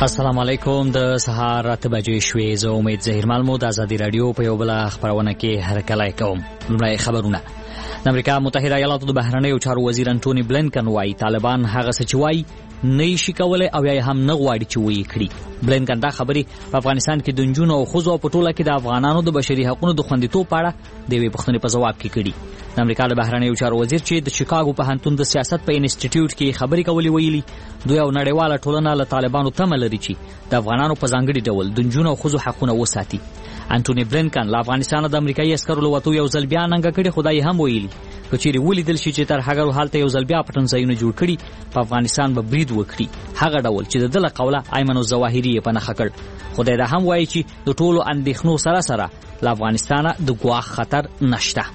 السلام علیکم. د سهار 8 بجې شوې. زه امید زهیرمل مو د ازادي رادیو په یو بل خبرونه کې هرکلی کوم. لومړی خبرونه. د امریکا متحده ایالاتو د بهرنیو چارو وزیر انټونی بلینکن وايي طالبان هغه څه چې وايي نه شي کولای او یا هم نه غواړي چې وایي کړي. بلینکن دا خبري په افغانستان کې د نجونو او ښځو په ټوله کې د افغانانو د بشري حقوقو د خوندیتوب په اړه د یوې پوښتنې په ځواب کې کړي. د امریکا د بهرنیو چارو وزیر چې د شیکاګو پوهنتون د سیاست په انسټیټیوټ کې خبرې کولې ویلي دوی او نړیواله ټولنه له طالبانو تمه لري چې د افغانانو په ځانګړي ډول د نجونو او ښځو حقونه وساتي. انټونی بلینکن له افغانستان د امریکایي عسکرو له وتو یو ځل بیا ننګه کړي. خدای هم ویلي کچېرې ولیدل شي چې تر هغه حالت یو ځل بیا پټنځایونه جوړ کړي په افغانستان به برید وکړي هغه ډول چې د دله قوله ایمن الظواهري په نښه کړ. خدای دا هم وایي چې د ټولو اندېښنو سره له افغانستانه د ګواښ خطر نشته.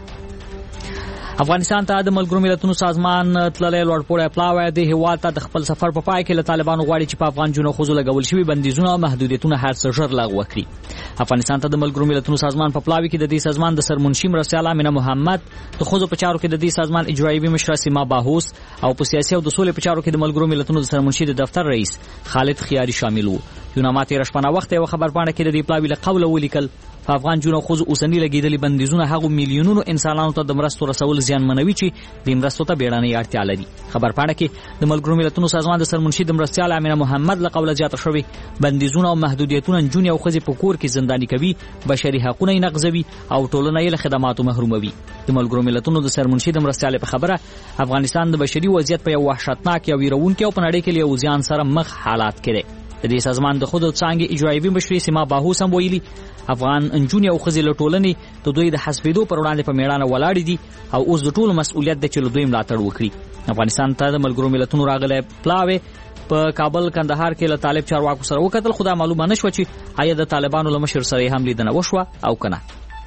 افغانستان ته د ملګرو ملتونو سازمان تللی لوړپوړی پلاوی د هیواد ته د خپل سفر په پای کې له طالبانو غواړي چې په افغان جنو ښځو لګول شوي بندیزونه او محدودیتونه هر څه ژر لغوه کړي. افغانستان ته د ملګرو ملتونو سازمان په پلاوی کې د دې سازمان د سرمنشي مرستیال امینه محمد، د ښځو په چارو کې د دې سازمان اجرایي مشره سیما باهوس او په سیاسي او د سولې په چارو کې د ملګرو ملتونو د سرمنشي د دفتر رئیس خالد خیاري شامل وو. یوناما تېره شپه وخت یو خبرپاڼه کې د دې پلاوی له قوله ولیکل په افغان جنو ښځو اوسنی لګیدلي بندیزونه هغه میلیونونو انسانانو ته د مرستو رسول زیانمنوي چې د مرستو ته بیړنۍ اړتیا لري. خبرپاڼه کې د ملګرو ملتونو سازمان د سرمنشي د مرستیال امینه محمد له قوله زیاته شوې بندیزونه او محدودیتونه نجونې او ښځې په کور کې زنداني کوي، بشري حقونه یې نقضوي او ټولنه یې له خدماتو محروموي. د ملګرو ملتونو د سرمنشي د مرستیال په خبره افغانستان د بشري وضعیت په یو وحشتناک او ویرونکي او په نړۍ کې له زیان سره مخ حالات کې دی. د دې سازمان د خود څانګې اجرایي مشرې سیما باهوس هم ویلي افغان نجونې او ښځې له ټولنې د دوی د حسابېدو پر وړاندې په میړانه ولاړې دي او اوس د ټولو مسؤلیت دی چې له دوی ملاتړ وکړي. افغانستان ته د ملګرو ملتونو راغلی پلاوی په کابل کندهار کې له طالب چارواکو سره وکتل. خو دا معلومه نشوه چې آیا د طالبانو له مشر سره هم لیدنه وشوه او کنه.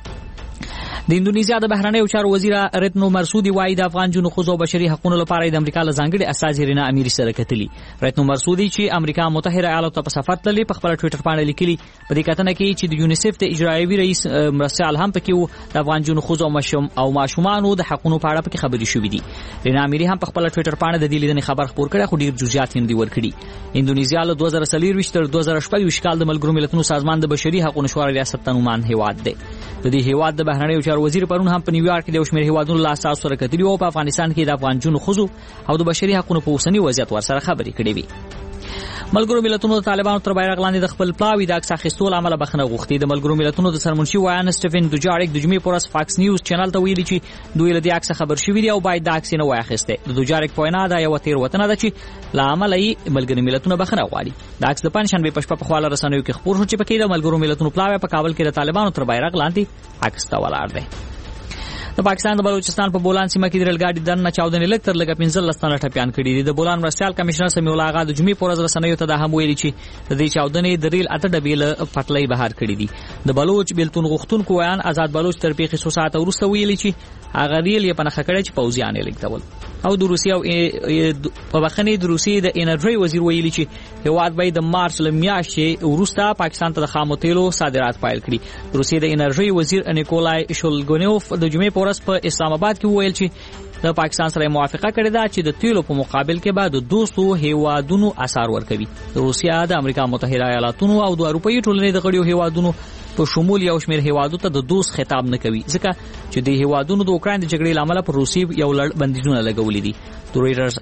د اندونیزیا د بهرنیو چارو وزیر رتنو مرسودي وايي د افغان جنو ښځو او بشري حقوقو لپاره د امریکا له ځانګړي استازي رینا اميري سره کتلي. رتنو مرسودي چې امریکا متحده ایالاتو ته په سفر تللی په خپل ټوئیټر باندې لیکلي په دې کتنه کې چې د یونیسف د اجرایي رئیس مرسال هم پکې وو د افغان جنو ښځو او ماشومانو د حقوقو په اړه پکې خبري شوې دي. رینا اميري هم په خپل ټوئیټر باندې د دې لیدنې خبر خپور کړی خو ډیر جزئیات هم دی ورکړي. اندونیزیا له 2023 تر 2024 کال د ملګرو ملتونو سازمان د بشري حقوقو شورا ریاست تنومان هیواد دی. د دې هیواد د بهرنیو چارو وزیر پرون هم په نیویارک کې د شمېر هیوادونو له اساس سره کتلي او په افغانستان کې د افغان جنو ښځو او د بشري حقوقو په اوسنی وضعیت ورسره خبرې کړې وي. ملګرو ملتونو د طالبانو تر بیرغ لاندې د خپل پلاوی د عکس اخیستو له امله بخښنه غوښتې. د ملګرو ملتونو د سرمنشي وایان سټیفن دوجاریک د جمعې پر ورځ فاکس نیوز چینل ته ویلي چې دوی له دې عکس خبر شوي دي او باید د عکس نه واخیسته. د دوجاریک په وینا دا یو تېروتنه ده چې له امله یې ملګرو ملتونو بخښنه غواړي. د عکس د پنځشنبې په شپه په خواله رسنیو کې خبر شو چې پکې د ملګرو ملتونو پلاوی په کابل کې د طالبانو تر بیرغ لاندې عکس ته ولاړ دی. د پاکستان د بلوچستان په بولان سیمه کې د ریل ګاډي دننه چاودنې لږ تر لږه 15 تنه ټپیان کړي دي. د بولان مرستیال کمشنر سمیع الله آغا د جمعې په ورځ رسنیو ته دا هم ویلي چې د دې چاودنې د ریل 8 ډبې له پټلۍ بهر کړي دي. د بلوچ بیلتون غوښتونکو ویان آزاد بلوچ تر پیښې 100 ساعت وروسته ویلي چې هغه ریل یې په نښه کړی چې پوځیان یې لیږدول. او د روسیې په بخښنې د روسیې د انرژي وزیر ویلي چې هیواد به د مارچ له میاشتې وروسته پاکستان ته د خامو تیلو صادرات پیل کړي. روسیې د انرژي وزیر نیکولای شولګونوف د جمعې په ورځ په اسلام آباد کې وویل چې د پاکستان سره موافقه کړې ده چې د تیلو په مقابل کې به د دوستو هیوادونو اثر ورکوي. روسیا د امریکا متحده ایالاتونو او د اروپאי ټولنې د غړیو هیوادونو په شمول یو شمېر هیوادو ته د دوست خطاب نه کوي ځکه چې د هیوادونو د اوکراین د جګړې لامل پر روسیې یو لړ بندیزونه لګولې دي. د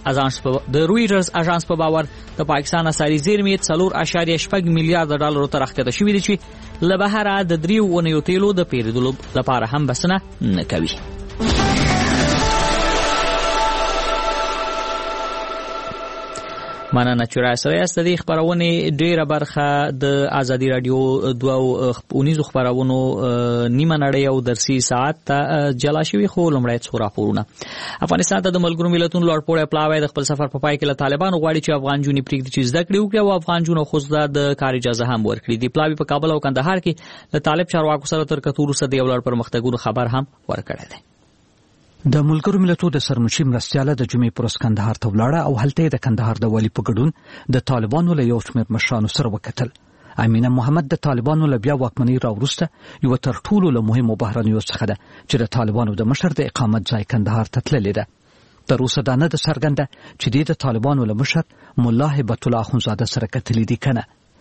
رویټرز اژانس په باور د پاکستان اساري زیرمې 4.8 میلیارډ ډالر ته راښکته شوې دي چې له بهره د 3 ونیو تیلو د پیرودلو لپاره هم بسنه نه کوي. مننه چې را سره یاست. د خبرونه ډیره برخه د ازادي رادیو دوه اونیزو خبرونو نیمه نړۍ او درسي ساعت ته جلا شوی خو لمړی څو راپورونه. افغانستان ته د ملګرو ملتونو لوړپوړی پلاوی د خپل سفر په پای کې له طالبانو غواړي چې افغان جونې پریږدي چې زده کړې وکړي او افغان جونو خو د کار اجازه هم ورکړي. د پلاوی په کابل او کندهار کې د طالب چارواکو سره تر کتو وروسته د یو لړ پرمختګونو خبر هم ورکړی دی. د ملګرو ملتونو د سرمنشي مرستیاله د جمعې پر ورځ کندهار ته ولاړه او هلته د کندهار د والي په ګډون د طالبانو له یو شمېر مشرانو سره وکتل. امینه محمد د طالبانو له بیا واکمنۍ راوروسته یو تر ټولو له مهمو بهرنیو څخه ده چې د طالبانو د مشر د اقامت ځای کندهار ته تللې ده. تر اوسه دا نه ده څرګنده چې د طالبانو له مشر ملا هبت الله اخونزاده سره کتلې دي کنه.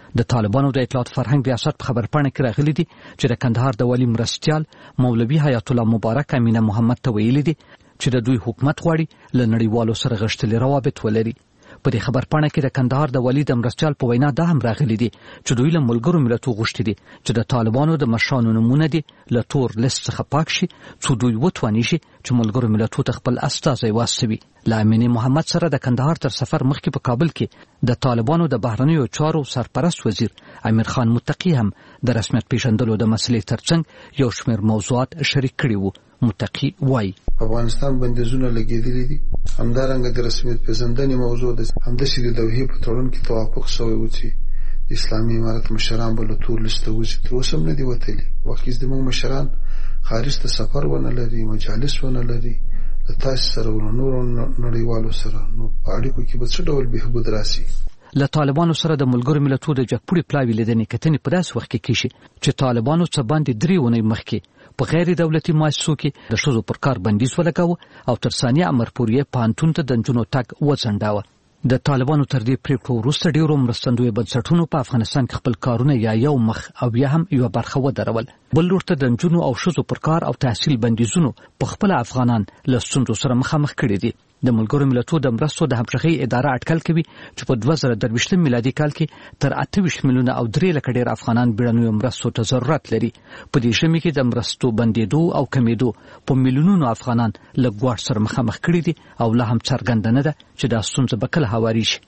د طالبانو د اطلاعات فرهنګ ریاست په خبرپاڼه کې راغلي دي چې د کندهار د والي مرستیال مولوي حیات الله مبارک امینه محمد ته ویلي دي چې د دوی حکومت غواړي له نړیوالو سره غښتلي روابط ولري. په دې خبرپاڼه کې د کندهار د والي د مرستیال په وینا دا هم راغلي دي چې دوی له ملګرو ملتونو غوښتي دي چې د طالبانو د مشرانو نومونه دي له تور لیست څخه پاک شي څو دوی وتواني شي چې ملګرو ملتونو ته خپل استازي واستوي. له امینه محمد سره د کندهار تر سفر مخکې په کابل کې د طالبانو د بهرنیو چارو سرپرست وزیر امیر خان متقی هم د رسمیت پیژندلو د مسلې ترڅنګ یو شمېر موضوعات شریک کړي وو. متقی وایي افغانستان بندیزونه لګېدلي دي، همدارنګه د رسمیت پیژندنې موضوع ده، همداسې د لوحې په تړون کې توافق شوی و چې اسلامي امارت مشران به له تور لیسته وځي. تر اوسه هم نه دي وتلي. وخت زموږ مشران خارج ته سفر ونه لري، مجالس ونه لري له تاسو سره او نورو نړیوالو سره، نو په اړیکو کې به څه ډول بهبود راسي؟ له طالبانو سره د ملګرو ملتونو د جګپوړي پلاوي لیدنې کتنې په داسې وخت کې کیږي چې طالبانو څه باندې 3 اونۍ مخکې په غیر دولتي مؤسسو کې د ښځو پر کار بندیز ولګاوه او تر ثانیه امر پورې پانتون ته د نجونو تګ وځنډاوه. د طالبانو تر دې پریکړو وروسته ډیرو مرستندوی بنسټونو په افغانستان کې خپل کارونه یا یو مخ او یا هم یو برخه ودرول. بل لور ته د نجونو او ښځو پر کار او تحصیل بندیزونو په خپل افغانان له ستونزو سره مخامخ کړي دي. د ملګرو ملتونو د مرستو د همغږۍ اداره اټکل کوي چې په 2023 میلادي کال کې تر 28 میلیونه او 3 لک ډیر افغانان بیړنیو مرستو ته ضرورت لري. په دې شمه کې د مرستو بندیدو او کمیدو په میلیونونو افغانان له ګواښ سره مخامخ کړي دي او لا هم څرګنده نه ده چې دا ستونزه به کله هواري شي.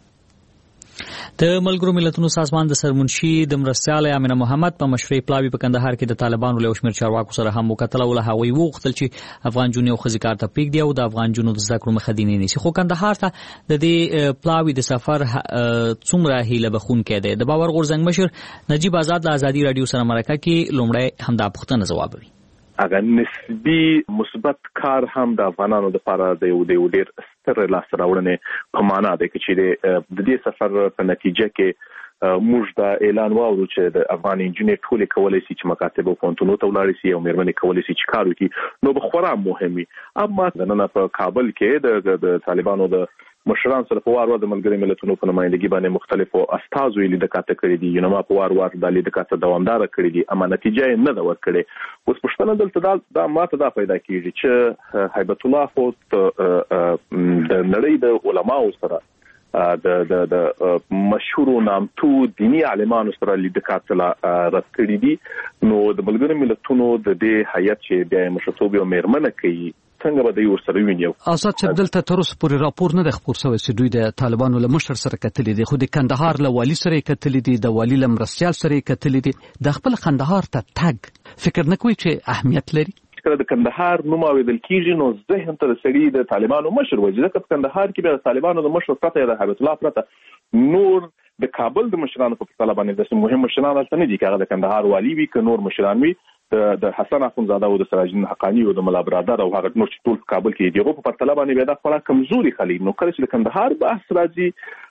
د ملګرو ملتونو سازمان د سرمنشي د مرستیال امینه محمد په مشرۍ پلاوي په کندهار کې د طالبانو له شمیر چارواکو سره هم وکتل او له هغوی وغوښتل چې افغان جنونو خزي کار ته پریږدي او د افغان جنونو د ذکر مخدینه نيسي. خو کندهار ته د دې پلاوي د سفر څومره هیله بخونکې ده؟ د باور غورزنګ مشر نجیب آزاد د ازادي رادیو سره مرکه کې لومړی همدا پوښتنه ځوابوي. اگر نسبی مثبت کار هم د افغانانو لپاره د یو ډیر ستر لاس راوړنې په معنا ده چې د دې سفر په نتیجه کې موږ دا اعلان واورو چې د افغان انجینر ټول کولای شي چې مکاتب او پونتونو ته ولاړ شي او مېرمنې کولای شي چې کار وکړي، نو به خورا مهمي. اما نن په کابل کې د طالبانو د مشران سره په وار وار د ملګري ملتونو په نمائندګي باندې مختلفو استازو لیدل کاته کړی دي، یو نو په وار وار د لیدل کاته دوامدار کړی دي، اما نتیجه یې نه دا ورکړي. اوس پښتنه دلته دا ماته دا پیدا کیږي چې هیبت الله خو د نړۍ د علماو سره د مشهور نامتو دینی عالمانو سره لیدل کاته رد کړی دي، نو د ملګري ملتونو د دې هیئت چې د مشرتوب یو مېرمنه کوي څنګه به دوی ورسره ویني. آزاد چې دلته تر اوسه پورې راپور نه د خبر شوی چې دوی د طالبانو له مشر سره کتلې دي، خو د کندهار له والي سره کتلې دي، د والي له مرستیال سره کتلې دي. د خپل کندهار ته تګ فکر نه کوي چې اهمیت لري؟ کله د کندهار نوم اوریدل کیږي نو ذهن ته سړي د طالبانو مشر وځي، ځکه په کندهار کې به طالبانو د مشر پرته د هیبت الله پرته نور د کابل د مشرانو په طالبانو باندې د مهم مشران راځي نه دي، هغه د کندهار والی وي که نور مشران وي، د حسن اخونزاده او د سراج الدین حقانی او د ملا برادر او هغه نور چې ټول کابل کې دیغه په پرتله باندې به دا خورا کمزوري خلی. نو کله چې د کندهار بحث راځي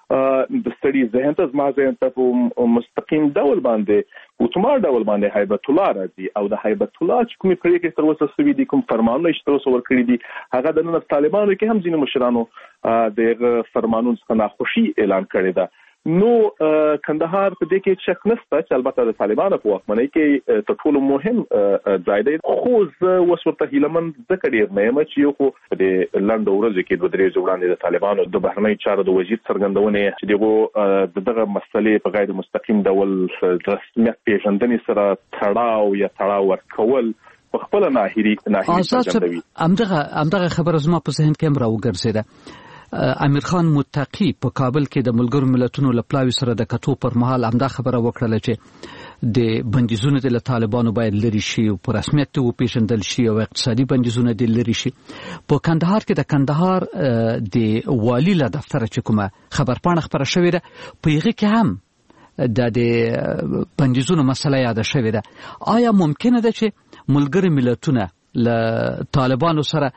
د سړي ذهن ته زما ذهن ته په مستقیم ډول باندې اتومات ډول باندې هیبت الله راځي او د هیبت الله چې کومې پریکړې تر اوسه سوي دي، کوم فرمانونه چې تر اوسه ورکړي دي، هغه د نن طالبانو کې هم ځینې مشرانو د فرمانونو څخه ناخوشي اعلان کړی ده. نو کندهار په دې کې شک نشته چې البته د طالبانو په واکمنۍ کې تر ټولو مهم ځای دی، خو زه اوس ورته هیلمن ځکه ډېر نه یم چې یو خو د لنډو ورځو کې 2-3 ورځې وړاندې د طالبانو د بهرنۍ چارو د وزیر څرګندونې چې دغه مسلې په غیر مستقیم ډول رسمیت پیژندنې سره تړاو ورکول په خپل ناهیري څرګندوي. همدغه خبره زما په ذهن کې هم راوګرځېده. امیر خان متقی په کابل کې د ملګرو ملتونو له پلاوي سره د کتو پر مهال همدا خبره وکړه چې د بندیزونو د طالبانو باید لري شي او په رسمیت وپیژندل شي او اقتصادي بندیزونه د لري شي. په کندهار کې د کندهار د والی له دفتر چې کومه خبرپاڼه خبره شوې ده، په هغه کې هم د بندیزونو مسله یاد شوې ده. آیا ممکنه ده چې ملګري ملتونه له طالبانو سره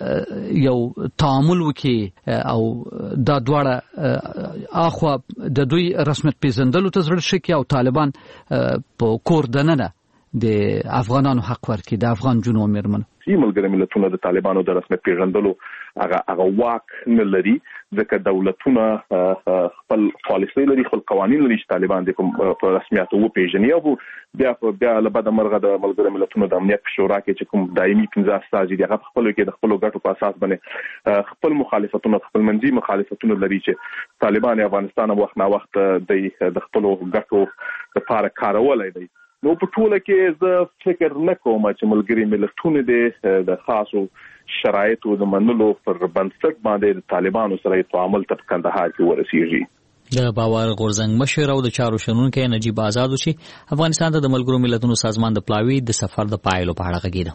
یو تعامل وکړي او دا دواړه اخوا د دوی رسمیت پیژندلو ته زړه شي او طالبان په کور دننه د افغانانو حق ورکړي د افغان جنو میرمنو. ملګری ملتونه د طالبانو د رسمیت پیژندلو هغه واک نه لري ځکه دولتونه خپل پالیسي لري، خپل قوانين لري چې طالبان د په رسمیت وپیژني او بیا له بعد مرغه د ملګری ملتونو د امنیت په شورا کې چې کوم دایمي 15 استازي دي هغه خپل کې د خپل ګټو په اساس باندې خپل مخالفتونه خپل منځي مخالفتونه لري چې طالبان افغانستان وخت نه وخت د خپل ګټو لپاره کارولای دي. نو په ټوله کې زه فکر نه کوم چې ملګری ملتونه د خاصو شرایطو د منلو پر بنسټ باندې د طالبانو سره تعامل تر کندهار کې ورسیږي. د باور غورزنګ مشر او د چارو شنونکو نجیب آزاد چې افغانستان ته د ملګرو ملتونو سازمان د پلاوی د سفر د پایلو په اړه غږیده.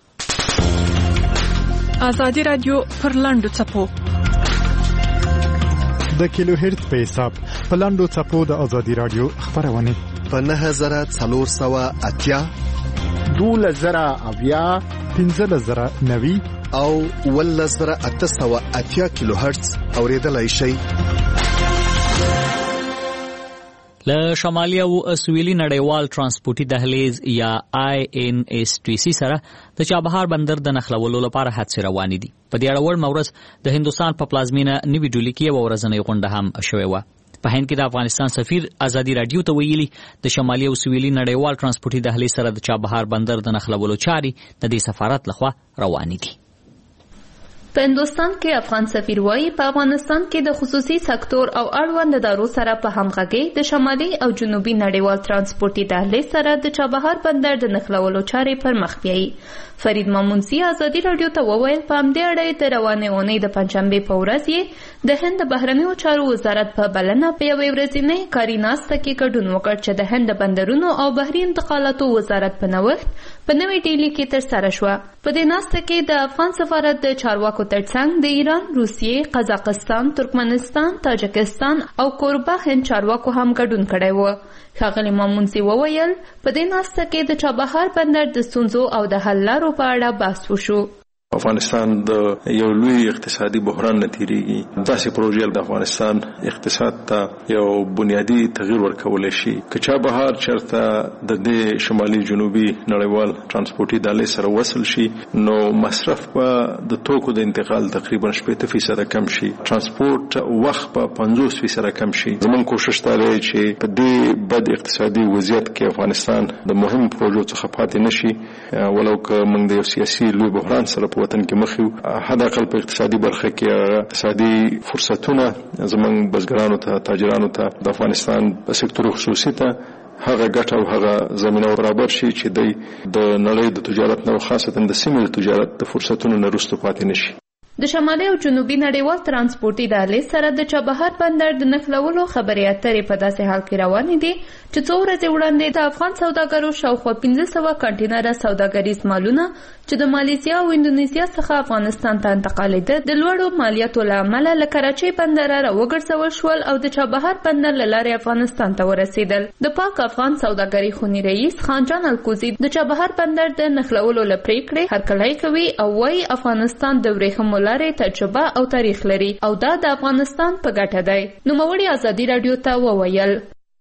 ازادي رادیو پر لاندو چپو د کیلو هرت په حساب په لاندو چپو د ازادي رادیو خبرونه په 9480 12090 15090 او 11880 کیلو هرتز اوریدلای شئ. له شمالي او سویلي نړیوال ترانسپورتي دهلیز یا INSTC سره د چابهار بندر د نښلولو لپاره هڅې روانې دي. په دې اړه ورځ د هندستان په پلازمینه نیوی ډیلی کې یو ورځنۍ غونډه هم شوې وه. په هند کې د افغانستان سفیر ازادي رادیو ته ویلي د شمالي او سویلي نړیوال ترانسپورتي دهلیز سره د چابهار بندر د نښلولو چاري د دې سفارت لخوا روانې دي. په هندوستان کې افغان سفیر وایي په افغانستان کې د خصوصي سکتور او اړوند ادارو سره په همغږي د شمالي او جنوبي نړیوال ترانسپورتي دهلیز سره د چابهار بندر د نښلولو چارې پر مخ بیایي. فرید مامونسی ازادي رادیو ته وویل په همدې اړه د روانې اونۍ د پنجشنبې په ورځ یې د هند بهرنیو چارو وزارت په بلنه په یوې ورځنۍ کاري ناسته کې ګډون وکړ چې د هند بندرونو او بحري انتقالاتو وزارت په نوښت په نوې ډیلی کې ترسره شوه. په دې ناسته کې د افغان سفارت د چارواکو ترڅنګ د ایران، روسیې، قزاقستان، ترکمنستان، تاجکستان او کوربه هند چارواکو هم ګډون کړی و. ښاغلي مامونسی وویل په دې ناسته کې د چابهار بندر د ستونزو او د حل لارو په اړه بحث وشو. افغانستان د یو لوی اقتصادي بحران نه تیریږي. داسې پروژې د افغانستان اقتصاد ته یو بنیادی تغییر ورکول شي. که چابهار چرته د دې شمالي جنوبي نړیوال ترانسپورتي دهلیز سره وصل شي نو مصرف په د توکو د انتقال تقریبا 80% کم شي، ترانسپورت وخت په 50% کم شي. زموږ کوشش دا دی چې په دې بد اقتصادي وضعیت کې افغانستان د مهم پروژو څخه پاتې نشي ولو که موږ د یو سیاسي لوی بحران سره په وطن کې مخ یو. حد اقل په اقتصادي برخه کې اقتصادي فرصتونه زموږ بزګرانو ته، تاجرانو ته، د افغانستان په سکتور خصوصي ته هغه ګټه او هغه زمينه برابر شي چې د نړۍ د تجارت نو خاصتا د سیمې د تجارت د فرصتونو نه رسټو پاتې نشي. د شمالي او جنوبي نړیوال ترانسپورتي دهلیز سره د چابهار بندر د نښلولو خبرې اترې په داسې حال کې روانې دي چې څو ورځې وړاندې د افغان سوداګرو شاوخوا 1500 کنټینره سوداګریز مالونه چې د مالیزیا او اندونیزیا څخه افغانستان ته انتقالېده د لوړو مالیاتو له امله له کراچۍ بندره راوګرځول شول او د چابهار بندر له لارې افغانستان ته ورسېدل. د پاک افغان سوداګرۍ خونی رئیس خانجان الکوزي د چابهار بندر د نښلولو له پریکړې هرکلی کوي او وايي افغانستان د ورېښمو لارې تجربه او تاریخ لري او دا د افغانستان په ګټه دی. نوموړي ازادي رادیو ته وویل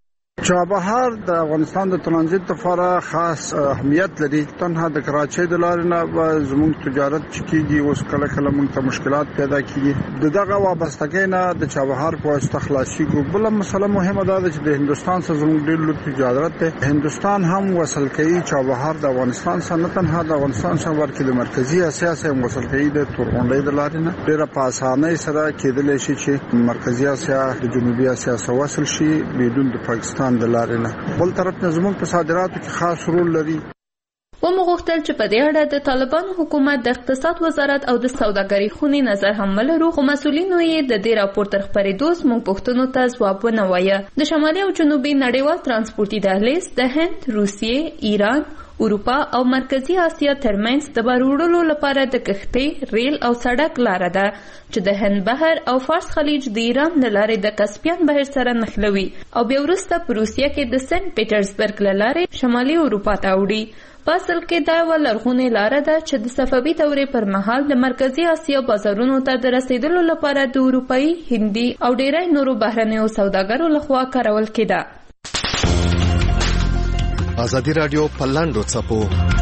چابهار د افغانستان د ترانزیت لپاره خاص اهمیت لري. تنها د کراچۍ د لارې نه زموږ تجارت چکیږي، اوس کله کله موږ ته مشکلات پیدا کیږي. دغه وابستګۍ نه د چابهار په واسطه خلاصيږي. بل مسله مهمه ده چې د هندستان سره زموږ ډېر لوی تجارت دی. هندستان هم وصل کوي چابهار د افغانستان سره، نه تنها د افغانستان سره بلکې د مرکزی اسیا سره وصل کوي د تورغونډۍ د لارې نه. ډېر په اسانۍ سره کېدلی شي چې مرکزی اسیا د جنوبي اسیا سره وصل شي بدون د پاکستان د لارې نه. بل طرف نه زموږ په صادراتو کې خاص رول لري. ومغوښتل چې په دې اړه د طالبانو حکومت د اقتصاد وزارت او د سوداګرۍ خونې نظر هم ولرو، خو مسؤلینو یې د دې راپور تر خپرېدو زموږ پوښتنو ته ځواب ونه وایه. د شمالي او جنوبي نړیوال ترانسپورتي دهلیز د هند، روسیې، ایران، اروپا او مرکزی اسیا ترمنځ د بار وړلو لپاره د کښتۍ، ریل او سړک لاره ده چې د هند بحر او فارس خلیج د ایران له لارې د کسپین بحر سره نښلوي او بیا وروسته په روسیه کې د سنت پیټرزبرګ له لارې شمالي اروپا ته وړي. په اصل کې دا یوه لرغونې لاره ده چې د صفوي دورې پر مهال د مرکزي اسیا بازارونو ته د رسیدلو لپاره د اروپایي، هندي او ډیری نورو بهرنیو سوداګرو لخوا کارول کېده. ازادي رادیو په لاندو چپو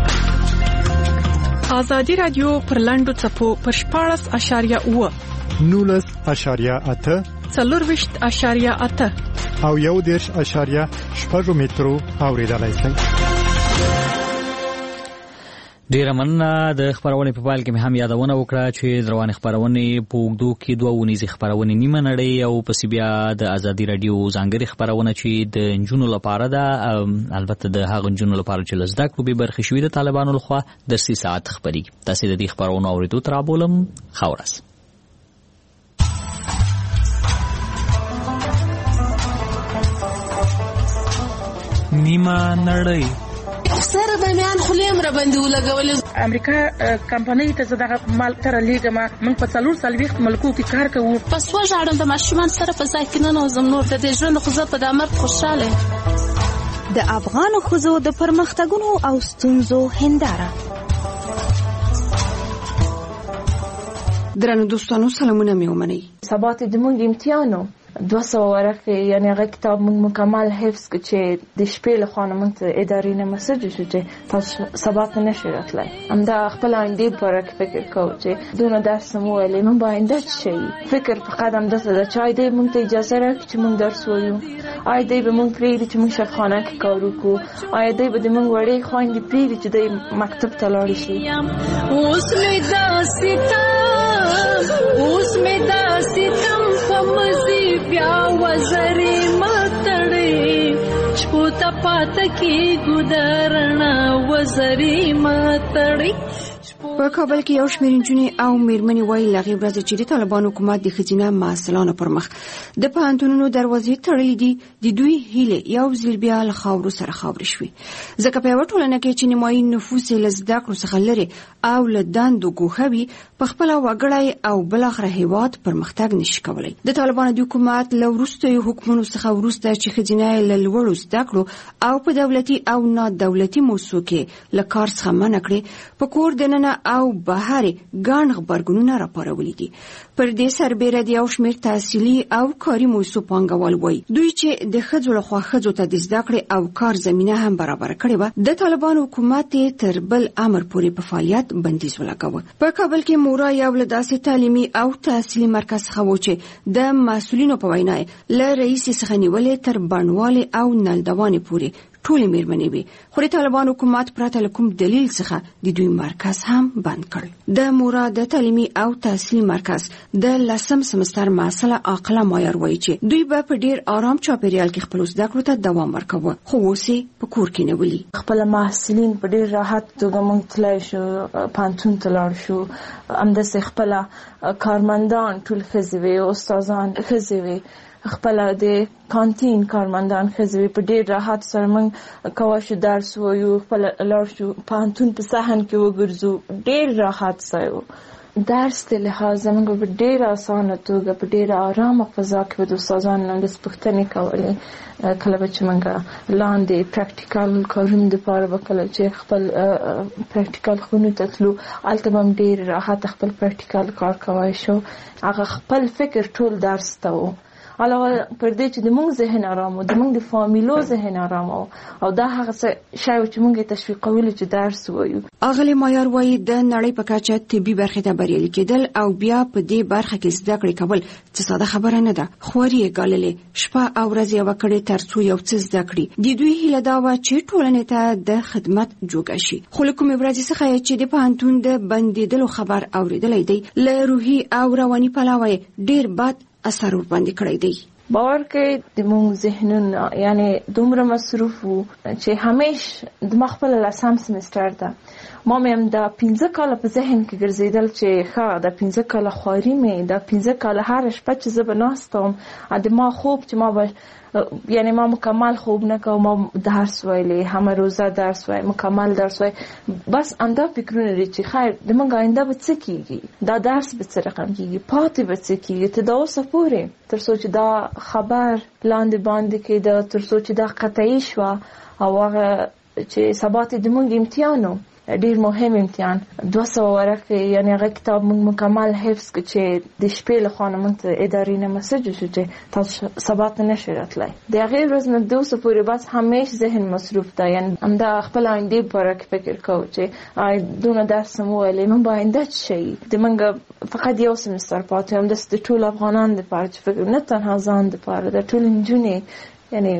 ازادي رادیو پر لاندو چپو پر 14.8 19.8 24.8 او 1.8 مترو اوریدلای شئ. ډیره مننه. د خبرونې په پایل کې مې هم یادونه وکړه چې روانې خبرونې په اوږدو کې دوه ونیزې خبرونې نیمه نړۍ او پسې بیا د ازادي رادیو ځانګړې خبرونه چې د نجونو لپاره ده، البته د هغو نجونو لپاره چې له زده کړو بې برخې شوي د طالبانو لخوا درسي ساعت خبرېږي. تاسې د دې خبرونو اورېدو ته رابولم. ښه ورځ. نیمه نړۍ سره د میان خلیم را باندې ولګول. امریکا کمپنۍ ته زداغه مال تر لیګه ما من په 4 ملکو کې کار کوو. پس وژاړم د ماشومان سره په ځای کې نه نوزم نور د دې ژوند خو زه په دامر خوشاله. د افغان ښځو د پرمختګونو او ستونزو هنداره. درنو دوستانو سلامونه مې ومنئ. سبات د مونږ امتحانو 200 ورقه یعنی هغه کتاب موږ مکمل حفظ کړ چې د شپې له خوا موږ ته ادارې نه مسج شو چې تاسو سبا ته نشئ راتلای. همدا خپل آینده پرې فکر کوو چې دونه درس مو ولې موږ باید شي فکر په قدم دته چای دی موږ ته اجازه راکړي چې موږ درس وایو. آی دی به موږ پریږدي چې موږ شفخانه کې کار وکړو. آی دی به موږ وړې خويندې پریږدي چې د مکتب ته لاړ شي. اوس مې داسې تم په مزي بیا وزري متړې چپوتا پات کې ګدارنا وزري متړې. په کابل کې یو شمېر نجونې او مېرمنې وایي لغې ورځې چې د طالبانو حکومت د ښځینه محصلانو پر مخ د پوهنتونونو دروازې تړلې دي، د دوی هیلې یو ځل بیا له خاورو سره خاورې شوې. ځکه په یوه ټولنه کې چې نیمایي نفوس یې له زده کړو څخه لرې او له دندو ګوښه وي، په خپله وګړی او بالاخره هېواد پرمختګ نشي کولی. د طالبانو د حکومت له وروستیو حکمونو څخه وروسته چې ښځینه یې له لوړو زده کړو او په دولتي او نا دولتي موسسو کې له کار څخه منع کړې، په کور دننه او بهر ګڼ غبرګونونه راپارولي دي. پر دې سربېره د یو شمېر تحصیلي او کاري موسسو پانګوال وایي دوی چې د ښځو لخوا ښځو ته د زده کړې او کار زمینه هم برابره کړې وه، د طالبانو حکومت یې تر بل امر پورې په فعالیت بندیز ولګاوه. په کابل کې مورا یو له داسې تعلیمي او تحصیلي مرکز څخه و چې د مسؤلینو په وینا له رئیس څخه نیولې تر بڼوالې او نلدوانې پورې ټولې مېرمنې وي، خو د طالبانو حکومت پرته له کوم دلیل څخه د دوی مرکز هم بند کړ. د مورا د تعلیمي او تحصیلي مرکز د 10م سمستر محصله عاقله مایار وایي چې دوی به په ډیر آرام چاپیریال کې خپل زده کړو ته دوام ورکوي، خو اوس په کور کې نه ولي. خپل محصلین په ډیر راحت توګه مونږ تلای شو، پانتون ته لاړ شو. همداسې خپل کارمندان ټول ښځې وي، استادان ښځې وي، خپل د کانتین کارمندان ښځې په ډیر راحت سره موږ کولی شو درس وایو، خپل لاړ شو پوهنتون په صحن کې وګرځو، ډیر راحت سره درس د لحاظ موږ په ډیره اسانه توګه په ډیره آرامه فضا کې د استادانو نه پوښتنې کولې. کله به چې موږ لاندې پریکټیکل کارونو دپاره به کله چې خپل پریکټیکل خونو ته تلو، هلته به هم ډېر راحت خپل پریکټیکل کار کولی شو. هغه خپل فکر ټول درس ته و، علاوه پر دې چې د موږ ذهن آرام و، د موږ د فامیلو ذهن آرام و، او دا هغه څه شی و چې موږ یې تشویقولو چې درس ووایو. اغلې مایار وایي د نړۍ په کچه طبي برخې ته بریالي کېدل او بیا په دې برخه کې زده کړې کول څه ساده خبره نه ده. خواري یې ګاللې، شپه او ورځ یې وکړې تر څو یو څه زده کړي. د دوی هیله دا وه چې ټولنې ته د خدمت جوګه شي، خو له کومې ورځې څخه چې د پوهنتون د بندېدلو خبر اورېدلی دی، له روحي او رواني پلوه یې ډېر بد اثر ورباندې کړی دی. باور کې د مونږ ذهنونه یعنی دومره مصروف وو چې همیش د مخبل 10م سمستر ده ما مې دا 15 کاله په ذهن کې ګرځیدل چې ښه دا 15 کاله خواري مې دا 15 کاله هر شپه چې زه به ناستم د ما خوب چې ما به یعنی ما مکمل خوب نه کوم، ما درس ویلې همه روزه درس وای، مکمل درس وای، بس انده فکرونه لري چې خیر د موږ آینده به څه کیږي، دا درس به څه رقم کیږي، پاتې به څه کیږي، ته دا اوسه پورې تر څو چې دا خبر لاندې باندې کې دا تر څو چې دا قطعي شو او هغه چې سبا ته د موږ امتحانو ډیر مهم امتحان 200 ورقه یعنی هغه کتاب موږ مکمل حفظ کړ چې د شپې له خوا موږ ته ادارې نه مسج شو چې تاسو سبا ته نشئ راتلای د هغه ورځ نه 200 پورې بس همیش ذهن مصروف ده یعنی همدا خپل آینده پر فکر کوو چې دونه درس مو ولې موږ باید شي د موږ فقط یو سمستر پاتې هم د ټول افغانان لپاره چې فکر نه تنها ځان لپاره د ټول نجونې یعنی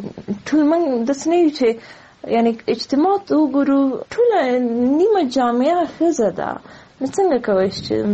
ټول موږ د سنې چې یعنی اجتماع وګورو ټول نیمه جامعه ښځه ده نو څنګه کوي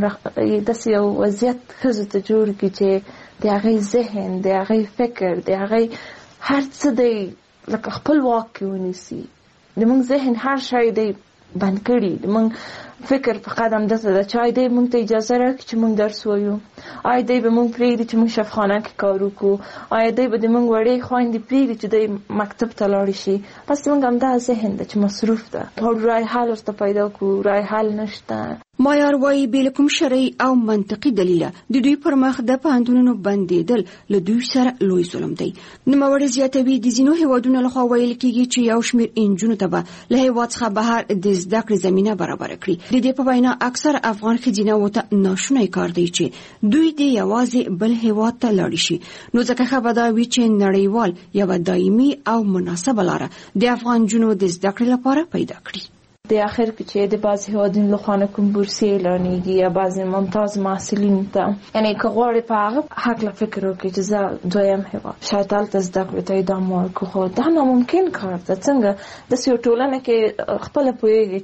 چې داسې یو وضعیت ښځو ته جوړ کړي چې د هغې ذهن د هغې فکر د هغې هر څه دی لکه خپل واک کې ونیسي د موږ ذهن هر شی دی بند کړي د موږ فکر په قدم دته ده چې دی موږ ته اجازه راکړي چې موږ درس وایو دی به موږ پرېږدي چې موږ شفخانه کې کار وکړو دی به د موږ وړې خویندې پرېږدي چې دی مکتب ته لاړې شي بس موږ همدا ذهن ده چې مصروف ده رای حل ورته پیدا کړو رای حل نشته مایار وایي بې له کوم شرعي او منطقي دلیله د دوی پر مخ د پوهنتونونو بندېدل له دوی سره لوی ظلم دی نوموړی زیاتوي د ځینو هیوادونو لخوا ویل کېږي چې یو شمېر نجونو ته به له هیواد څخه بهر د زده کړې زمینه برابره کړي د دې په وینا اکثر افغان ښځینه ته ناشونی کار دی چې دوی د یوازې بل هیواد ته لاړ شي نو ځکه ښه به دا وي چې نړیوال یوه دایمي او مناسبه لاره د افغان نجونو د زده کړې لپاره پیدا کړي د اخر کې چې د بعض هیوادونو له خوا کوم بورسي اعلانېږي یا بعض ممتاز محصلین ته یعنی که غواړي په هغه حق له فکر وکړي چې زه دویم هیواد شاید هلته زده کړو ته ادامه ورکړو خو دا ناممکن کار ده څنګه داسې یو ټولنه کې خپله پوهېږي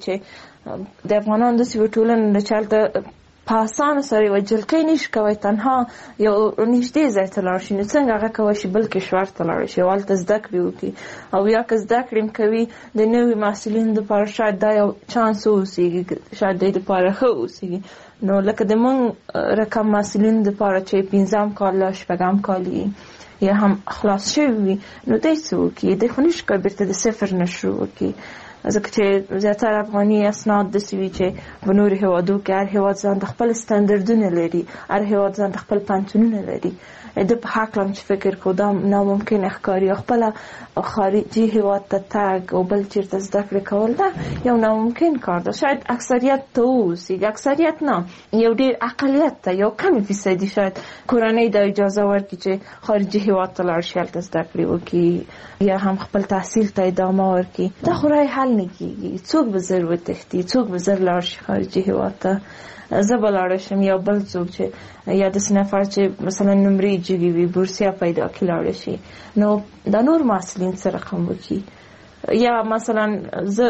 چې د افغانانو داسې یو ټولنه ده چې هلته په اسانه سره یوه جلکۍ نشي کوی تنها یو نږدې ځای ته لاړ شي نو څنګه هغه کوی شي بل کشور ته لاړ شي او هلته زده کړې وکړي او یا که زده کړې هم کوي د نوي محصلینو دپاره شاید دا یو چانس واوسېږي شاید د دپاره ښه واوسېږي نو لکه د موږ رقم محصلینو دپاره چې 15 کال لا 6 کال یا هم خلاص شوي وي نو دی څه وکړي دی خو نشي کوی بېرته د صفر نه شروع وکړي ځکه چې زیاتره افغاني اسناد داسې وي چې په نورو هیوادو کې هر هیواد ځان د خپل سټنډرډونه لري هر هیواد ځان د خپل پوهنتونونه لري د په هکله چې فکر کوو دا ناممکنه ښکاري او خپله خارجي هیواد ته تګ او بل چېرته زده کړې کول دا یو ناممکن کار ده شاید اکثریت ته واوسېږي اکثریت نه یو ډېر اقلیت ته یو کمې فیصدي شاید کورنۍ دا اجازه ورکړي چې خارجي هیواد ته لاړ شي هلته زده کړې وکړي یا هم خپل تحصیل ته ادامه ورکړي دا خو رای حل نه کېږي څوک به زر وتښتي څوک به زر لاړ شي خارجي هیواد ته زه به لاړه شم یا بل څوک چې یا داسې نفر چې مثلا نمرې جګې وي بورسیه پیدا کړي لاړه شي نو دا نور محصلین څه رقم وکړي یا مثلا زه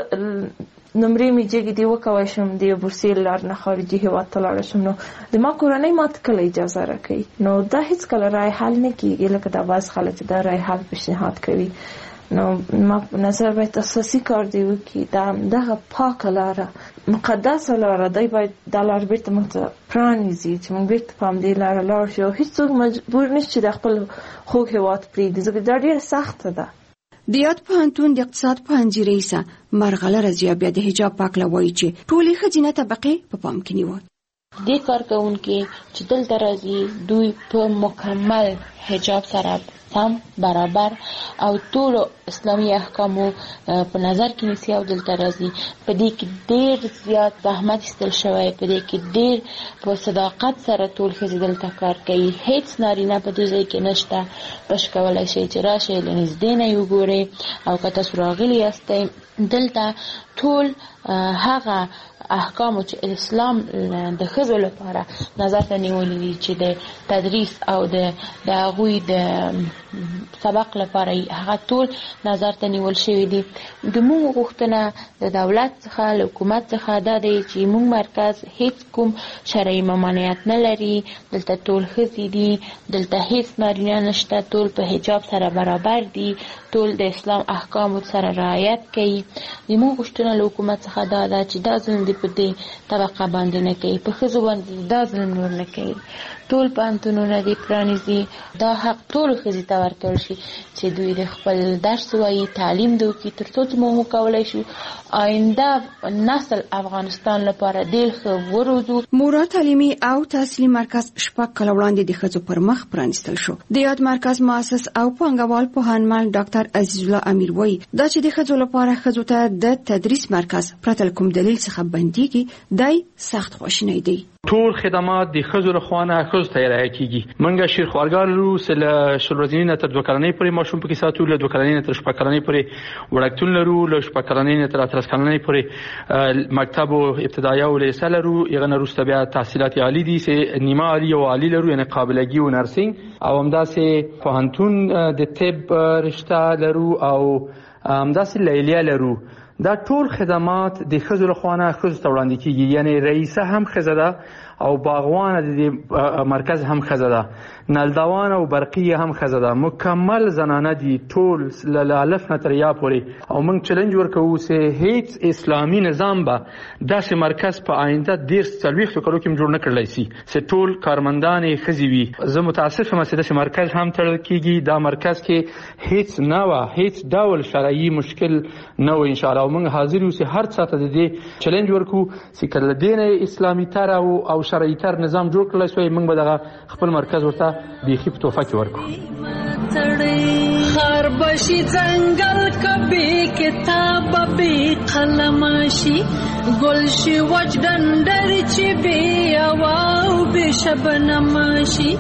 نمرې مې جګې دي وکوی شم د یو بورسیې له لارې نه خارجي هیواد ته لاړه شم نو د ما کورنۍ ما ته کله اجازه راکوي نو دا هېڅکله رای حل نه کېږي لکه دا بعض خلک چې دا رای حل پیشنهاد کوي نو ما په نظر باید اساسي کار دی وکړي دا دغه پاکه لاره مقدسه لاره دی باید دا لاره بیرته موږ ته پرانیزي چې موږ بیرته په همدې لاره لاړ شو او هېڅوک مجبور نشي چې د خپل خوږ هېواد پرېږدي ځکه دا ډېره سخته ده د یاد پوهنتون د اقتصاد پوهنځي رئیسه مرغله رضیه بیا د حجاب په هکله وایي چې ټولې ښځینه طبقې په پام کې نیول دې کارکوونکي چې دلته راځي دوی په مکمل حجاب سره سم برابر او ټول اسلامي احکامو په نظر کې نیسي او دلته راځي په دې کې ډېر زیات زحمت ایستل شوی په دې کې ډېر په صداقت سره ټول ښځې دلته کار کوي هیڅ نارینه په دې ځای کې نشته بش کولی شئ چې راشئ له نږدې نه یې وګورئ او که تاسو راغلي یاستئ دلته ټول هغه احکامو چې اسلام د ښځو لپاره نظر ته نیولي دي چې د تدریس او د هغوی د سبق لپاره هغه ټول نظر ته نیول شوي دي د موږ غوښتنه د دولت څخه له حکومت څخه دا دی چې موږ مرکز هیڅ کوم شرعي ممانعت نه لري دلته ټول ښځې دي دلته هیڅ نارینه نشته ټول په حجاب سره برابر دي ټول د اسلام احکامو سره رعایت کوي د موږ غوښتنه غوښتنه له حکومت څخه دا ده چې دا ظلم دې په دې طبقه باندې نه کوي، په ښځو باندې دا ظلم نور نه کوي. ټول پوهنتونونه دې پرانیزي، دا حق ټولو ښځې ته ورکړل شي چې دوی د خپل درس ووایي، تعلیم دې وکړي، تر څو چې موږ وکولی شو آینده نسل افغانستان لپاره ډېر ښه وروزو. مورا تعلیمي او تحصیلي مرکز شپږ کاله وړاندې د ښځو پر مخ پرانیستل شو. د یاد مرکز مؤسس او پانګوال پوهنمل ډاکټر عزیز الله امیر وایي دا چې د ښځو لپاره ښځو ته د تدریس مرکز پرته له کوم دلیل څخه بندېږي دی سخت خواشینی دی. ټول خدمات د ښځو له خوا نه ښځو ته ارائه کیږي. موږ شیرخوارګر لرو چې له 2 ورځې نه تر 2 کلنۍ پورې ماشوم پکې ساتو، له 2 کلنۍ نه تر 6 کلنۍ پورې وړکتون لرو، له 6 کلنۍ نه تر 13 کلنۍ پورې مکتب او ابتدایي او لیسه لرو. یغه نه وروسته بیا تحصیلات عالی دي چې نیمه عالی او عالی لرو، یعنی قابلګي او نرسنګ، او همداسې پوهنتون د طب رشته لرو او همداسې لیلیه لرو. دا ټول خدمات د ښځو له خوا نه ښځو ته وړاندې کیږي، یعنی رئیسه هم ښځه ده او باغوانه د مرکز هم ښځه ده، نلدوانه او برقیه هم ښځه ده، مکمل زنانه دي ټول له الف نه تر یا پورې. او موږ چیلنج ورکوو چې هیڅ اسلامي نظام به داسې مرکز په آینده 40 کلو کې جوړ نه کړلی شي چې ټول کارمندان ښځې وي. زه متاسف یم چې داسې مرکز هم تړل کیږي. دا مرکز کې هیڅ نه وه، هیڅ ډول شرعي مشکل نه و ان شاء الله. موږ حاضر یو چې هر څه ته د دې چیلنج ورکوو چې کله دین اسلامي تر او شرعي تر نظام جوړ کړلی شوی، موږ به دغه خپل مرکز ورته بیخي په تحفه کې ورکوو. خر بشي ځنګل کبي کتاب به قلم شي ګل شي وج ډنډر چې بي او به شبنم شي.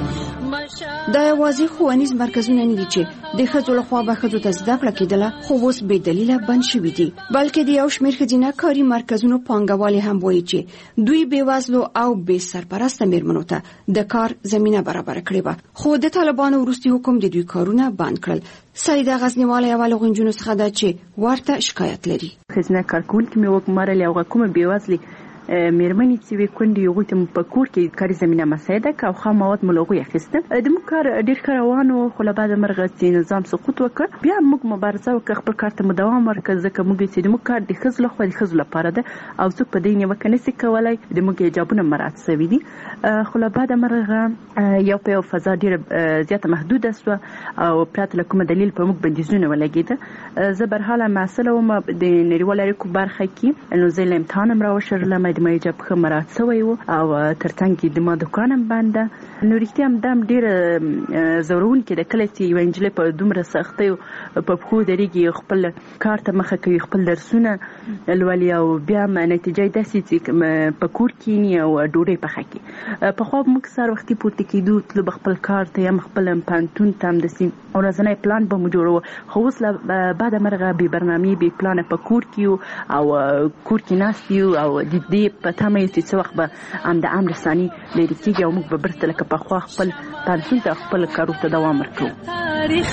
دا یوازې ښوونیز مرکزونه نه دي چې د ښځو لخوا به ښځو ته زده کړه کېدله خو اوس بې دلیله بند شوي دي، بلکې د یو شمېر ښځینه کاري مرکزونو پانګوالې هم وایي چې دوی بېوزلو او بې سرپرسته مېرمنو ته د کار زمینه برابره کړې وه، خو د طالبانو وروستي حکم د دوی کارونه بند کړل. سیده غزنیواله یوه له هغو نجونو څخه ده چې ورته شکایت لري. ښځینه کارکوونکې مې وګمارلې او کومه بېوزلې مېرمنې چې وې کونډې هغوی ته په کور کې کاري زمینه مساعده که او خام مواد مو له هغوی اخیسته. زموږ کار ډېر ښه روان و، خو له بعده مرغه چې نظام سقوط وکړ بیا موږ مبارزه وکړه، خپل کار ته مو دوام ورکړ، ځکه موږ چې زموږ کار د ښځو لخوا د ښځو لپاره ده او څوک په دې نیوکه نشي کولی. زموږ حجابونه مراعات شوي دي، خو له بعده مرغه یو په یو فضا ډېره زیاته محدوده شوه او پرته له کومه دلیل په موږ بندیزونه ولګېده. زه برحاله محصله وم د نړیوالو اړیکو برخه کې، نو زه له امتحان هم راوشرلم، د ما حجاب ښه مراعات شوی و او ترڅنګ کې د ما دوکان هم بند ده. نو رښتیا هم دا هم ډېره ځورونکې ده کله چې یوه نجلۍ په دومره سختیو په پښو درېږي، خپل کار ته مخه کوي، خپل درسونه لولي او بیا هم نتیجه یې داسې چې په کور کښېني او ډوډۍ پخه کړي. پخوا به موږ سهار وختي پورته کېدو، تلو به خپل کار ته یا خپل پوهنتون ته همداسې ورځنی پلان به مو جوړوو، خو اوس له بعده مرغه بې برنامې بې پلانه په کور کې یو او کور کې ناست یو او د دې په تمه یو چې څه وخت به د عام رساني لرې کېږي او موږ به برسته لکه پخوا خپل پوهنتون ته خپل کارو ته دوام ورکوو. تاریخ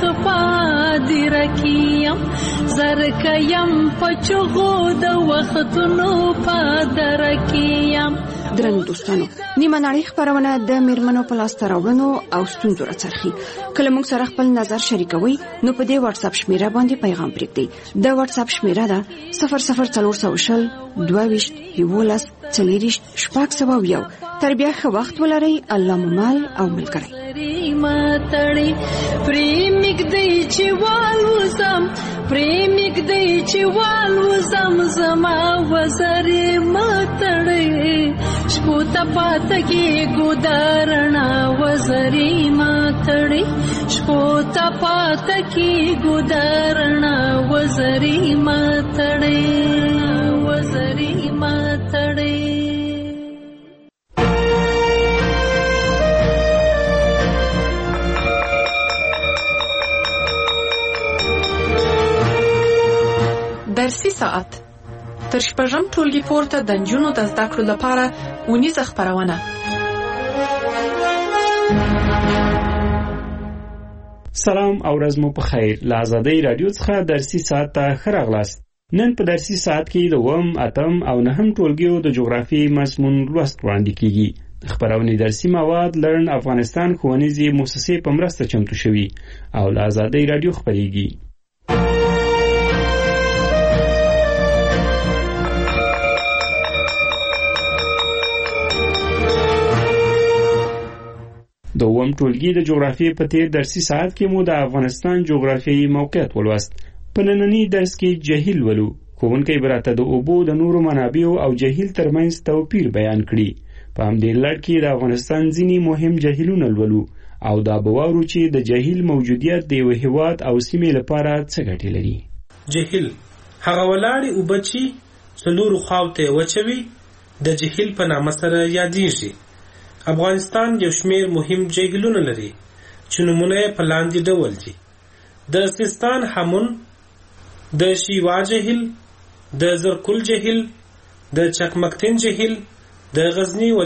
پادره کیم زرکیم پچغو د وختونو پادره کیم. درنو دوستانو، نیمه نړۍ خپرونه د میرمنو په لاسته راوړنو او ستونزو راڅرخي. کله موږ سره خپل نظر شریکوي نو په دې واتس اپ شمیره باندې پیغام پرېږدئ. د واتس اپ شمیره ده 00420 22 11 40 تر بیا ښه وخت ولرئ. الله مو مل او ملګری. پریمک دی چې والوزم پریمک دی چې والوزم زما وزرې متړې شپو ته پاته کې ګودارنا وزرې متړې شپو ته پاته کې ګودارنا وزرې متړې وزرې متړې. درسي ساعت تر شپږم ټولګي پورته د نجونو د زده کړو لپاره اونیزه خپرونه. سلام او ورځ مو په خیر. له آزادۍ رادیو څخه درسي ساعت ته ښه راغلاست. نن په درسي ساعت کې د 8 او 9 ټولګیو د جغرافي مضمون لوست وړاندې کیږي. خپرونې درسي مواد لرن افغانستان ښوونیزې مؤسسې په مرسته چمتو شوي او له آزادۍ رادیو خپرېږي. دوم ټولګي د جغرافیې په تیر درسي ساعت کې مو د افغانستان جغرافیایي موقعیت ولوست. په ننني درس کې جهیل ولو. ښوونکی به راته د اوبو د نورو منابعو او جهیل ترمنځ توپیر بیان کړي. په همدې لړ کې د افغانستان ځینې مهم جهیلونه لولو او دا به واورو چې د جهیل موجودیت د یو هېواد او سیمې لپاره څه ګټې لري. جهیل هغه ولاړې اوبه چې څلورو خواو ته وچوي د جهیل په نامه سره یادېږي. افغانستان یو شمېر مهم جهیلونه لري چې نومونه یې په لاندې ډول دي: د سیستان هامون، د شیوا جهیل، د زرکل جهیل، د چکمکتین جهیل، د غزنی